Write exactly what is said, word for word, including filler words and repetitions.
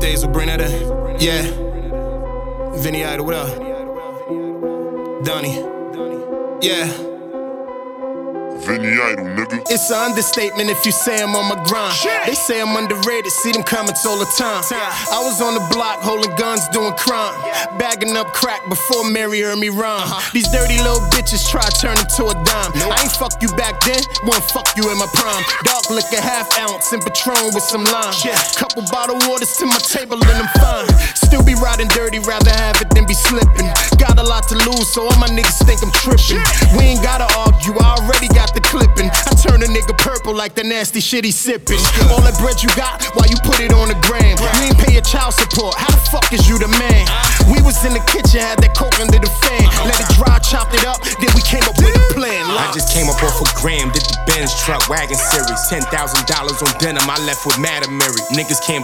days will bring that in. Yeah. Vinny Idol, what up? Donnie. Yeah. Vinny Idol, nigga. It's an understatement if you say I'm on my grind. Shit. They say I'm underrated, see them comments all the time. I was on the block holding guns, doing crime, bagging up crack before Mary heard me rhyme. Uh-huh. These dirty little bitches try to turn into a dime. I ain't fuck you back then, won't fuck you in my prime. Dark liquor, half ounce, and Patron with some lime. Couple bottled waters to my table and I'm fine. Still be riding dirty, rather have it than be slipping. Got a lot to lose, so all my niggas think I'm tripping. We ain't gotta argue, I already got the clipping. I turn a nigga purple like the nasty shit he sipping. All that bread you got, why you put it on the gram? You ain't pay your child support, how the fuck is you the man? We was in the kitchen, had that coke under the fan. Let it dry, chopped it up, then we came up with a plan. I just came up off a gram, did the Benz truck wagon series. Ten thousand dollars on denim, I left with Madam Mary. Niggas can't